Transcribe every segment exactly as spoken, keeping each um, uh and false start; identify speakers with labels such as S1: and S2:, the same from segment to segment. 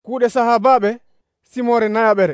S1: kuuɗe sahabaɓe simore nayaɓere.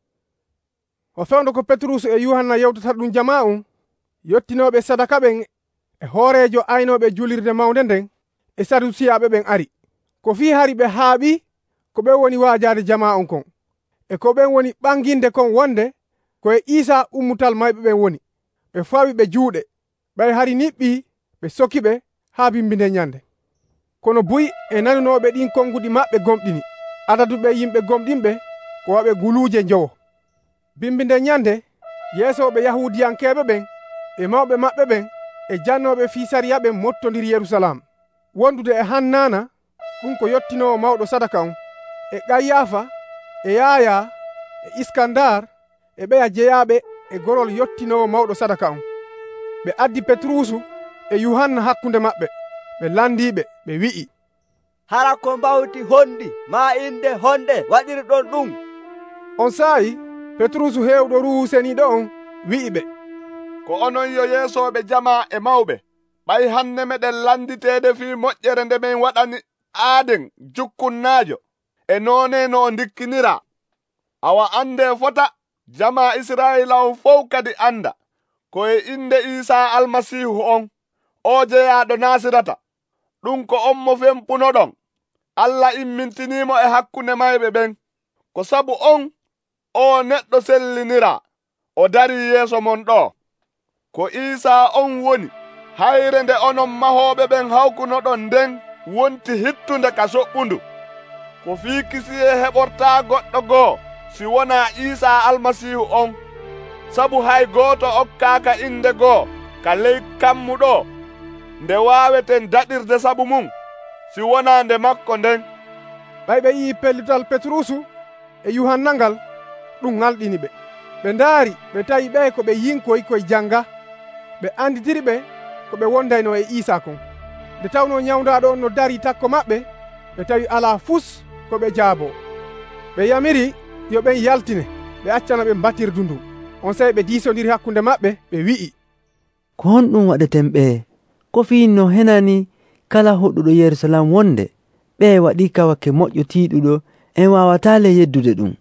S1: O fewndo ko Petrus e Yuhanna yewtata ɗum jama on, yottinoɓe sadaka ɓen e hoorejo aynoɓe julirde mawde nden e sadusiyaɓe ɓen ari. Ko fi hari ɓe haaɓi ko ɓen woni waajade jama on kon, e ko ɓen woni ɓanginde kon wonde ko e Isa ummutal mayɓe ɓen woni. Ɓe fawi ɓe juuɗe, ɓay hari niɓɓi ɓe sokiɓe haa bimbinde ñande. Kono buyi e nanunoɓe ɗin konguɗi maɓɓe gomɗini. Adaduɓe yimɓe gomɗinɓe ko waɓe guluuje njowo. Bimbinde ñande yeesoɓe yahudiyankeɓe ɓen e mawɓe maɓɓe ɓen e jannoɓe fiisariya ɓen mottodiri Yerusalam. Wondude e Hannana, ɗum ko yottinowo mawɗo sadaka on, e Qayyafa e Yaya e Iskandar e ɓeya jeyaɓe e gorol yottinowo mawɗo sadaka on. Ɓe addi Petrusu e Yuhanna hakkunde maɓɓe. Ɓe landiɓe ɓe wi'i,
S2: hara ko mbawti honɗi ma inde honɗe waɗirɗon ɗum.
S1: On saayi Petrusu hewɗo ruhuseniɗo on wi'i ɓe,
S3: ko onon yo yeesoɓe jama e mawɓe, ɓay hanne meɗen landitede fi moƴƴere nde min waɗani aaden jukkunnaajo e noone no ndikkinira. Awa ande fota jama Israila on fof kadi anda ko e inde Isa almasihu on, o jeyaɗo Nasirata. Ɗum ko on mo fempunoɗon. Allah immintinimo e hakkunde mayɓe ɓen, ko sabu on o neɗɗo sellinira o dari yeeso mon ɗo. Ko Isa on woni hayre nde onon mahoɓe ɓen hawkunoɗon nden wonti hittunde ka soɓɓundu. Ko fii kisi e heɓorta goɗɗo goo si wona Isa almasihu on, sabu hay gooto okkaaka inde goo ka ley kammuɗo nde waaweten daɗirde sabu mum si wona nde makko nden.
S1: Ɓay ɓe yii pellital Petrusu e Yuhanna ngal, ɗum ŋalɗini ɓe. Ɓe ndaari ɓe tawi ɓe ko ɓe yinkoy koye janga. Ɓe anditiri ɓe ko ɓe wondayno e Isa kon. Nde tawno ñawdaɗo on no dari takko maɓɓe, ɓe tawi ala fus ko ɓe jaabo. Ɓe yamiri yo ɓen yaltine ɓe accana ɓe mbatirdu ndu. On sayi ɓe diisodiri hakkunde maɓɓe ɓe wi'i,
S4: ko honɗum waɗeten ɓe? Ko fi no henani kala hoɗuɗo Yerusalam wonde ɓe waɗi kawake moƴƴo tiiɗuɗo en wawata le yeddude ɗum.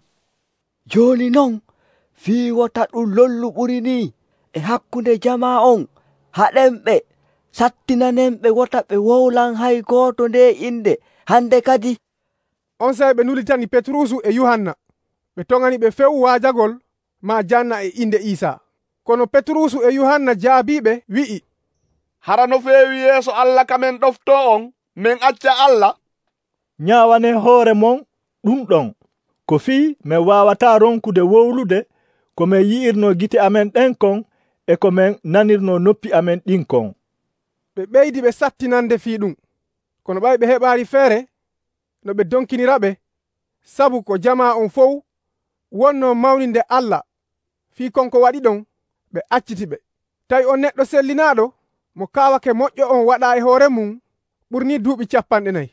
S2: Joni non fi wota ɗum lollu ɓuri ni e hakkunde jama on, haɗenɓe sattinanenɓe wota ɓe wowlan hay goto nde inde hande kadi.
S1: On sayi ɓe nulitani Petrusu e Yuhanna. Ɓe tongani ɓe few waajagol ma janna e inde Isa. Kono Petrusu e Yuhanna jaabiɓe wi'i,
S3: hara no feewi yeeso Allah kamen ɗofto on, min acca Allah.
S5: Ñawane hoore mon ɗum ɗon, ko fii min wawata ronkude wowlude ko min yi'irno gite amen ɗen kon e ko min nanirno noppi amen ɗin kon.
S1: Ɓe ɓeydi ɓe sattinande fii ɗum, kono ɓay ɓe heɓaari feere no ɓe donkinira ɓe, sabu ko jama on fof wonno mawninde Allah. Fii konko waɗi ɗon ɓe acciti ɓe. Tawi on neɗɗo sellinaɗo mo kawake moƴƴo on waɗa e hoore mum ɓurni duuɓi capanɗe nayi.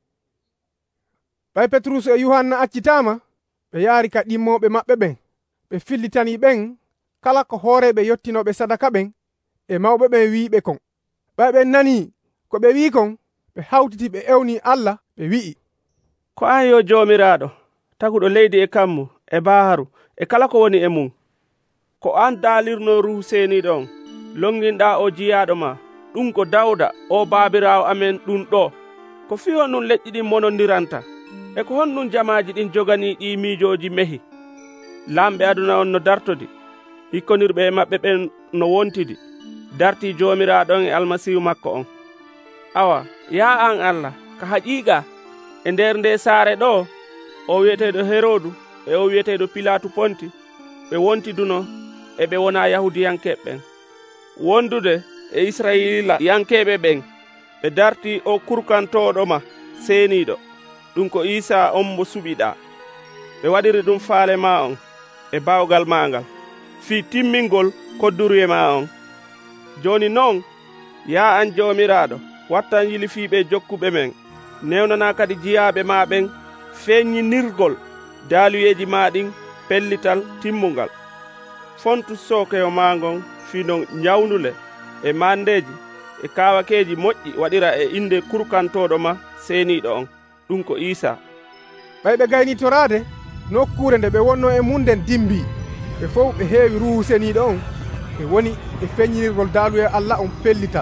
S1: Ɓay Petrus e Yuhanna accitama, ɓe yaari ka ɗimmoɓe maɓɓe ɓen. Ɓe fillitani ɓen kala ko hooreɓe yottinoɓe sadaka ɓen e mawɓe ɓen wiiɓe kon. Ɓay ɓen nani ko ɓe wi kon, ɓe hawtiti ɓe ewni Allah ɓe wi'i,
S6: ko an yo jomiraɗo taguɗo leydi e kammu e baharu e kala ko woni e mum. Ko an daalirno ruhu seniɗo on longinɗa o jiyaɗo ma. Ɗum ko Dawda o babirawo amen ɗum ɗo. Ko fi honɗum leƴƴi ɗin monondiranta e ko honɗum jamaji ɗin jogani ɗi miijoji mehi. Lamɓe aduna on no dartodi, hikkonirɓe e maɓɓe ɓen no wontidi, darti jomiraɗon e almasihu makko on. Awa ya an Allah ka haqiqa e nder nde saare ɗo o wiyeteɗo Herodu e o wiyeteɗo Pilatu Ponti ɓe wontiduno e ɓe wona Yahudiyankeɓe ɓen. Wondude e Israila yankeɓe ɓen ɓe darti o kurkantoɗoma seeniɗo, ɗum ko Isa on mo suɓiɗa. Ɓe waɗiri ɗum faale ma on e bawgal magal fi timmingol kodduruye ma on. Joni noon ya an jomiraɗo wattan yilifiɓe jokkuɓe men, newnana kadi jiyaɓe ma ɓen feññinirgol daaluyeji ma ɗin pellital timmugal. Fontu sokeyo ma ngon fino ñawnule e mandeji e kawakeji moƴƴi waɗira e inde kurkantoɗo ma seeniɗo on, ɗum ko Isa.
S1: ɓay ɓe gayni torade nokkure nde ɓe wonno e munden dimbi ɓe fof ɓe heewi ruhu seniiɗo on ɓe woni e feññinirgol daalu e Allah on pellital.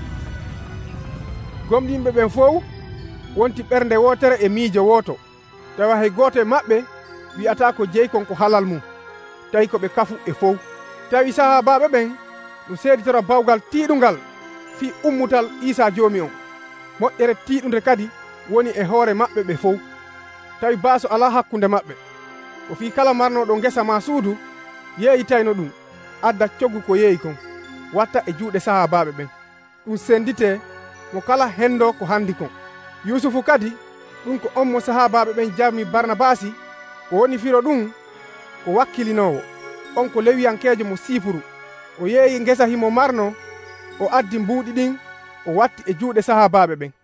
S1: Gomɗinɓe ɓen fof wonti ɓernde wotere e miijo woto, tawa hay gooto e maɓɓe wi'ata ko jeykon ko halal mum, tawi ko ɓe kafu e fof. Tawi sahabaɓe ɓen ɗum seeditora bawgal tiiɗungal fi ummutal Isa joomi on. Moƴƴere tiiɗunde kadi woni e hoore maɓɓe ɓe fof, tawi baaso ala hakkunde maɓɓe. Ko fi kala marnoɗo ngesa ma suudu yeeyitayno ɗum adda coggu ko yeeyi kon watta e juuɗe sahabaɓe ɓen. Ɗum sendite mo kala hendo ko handi kon. Yusufu kadi ɗum ko on mo sahabaɓe ɓen jarmi Barnabasi o woni firo ɗum ko wakkilinowo, on ko lewiyankejo mo Sipuru. O yeeyi ngesa himo marno, o addi mbuuɗi ɗin o watti e juuɗe sahabaɓe ɓen.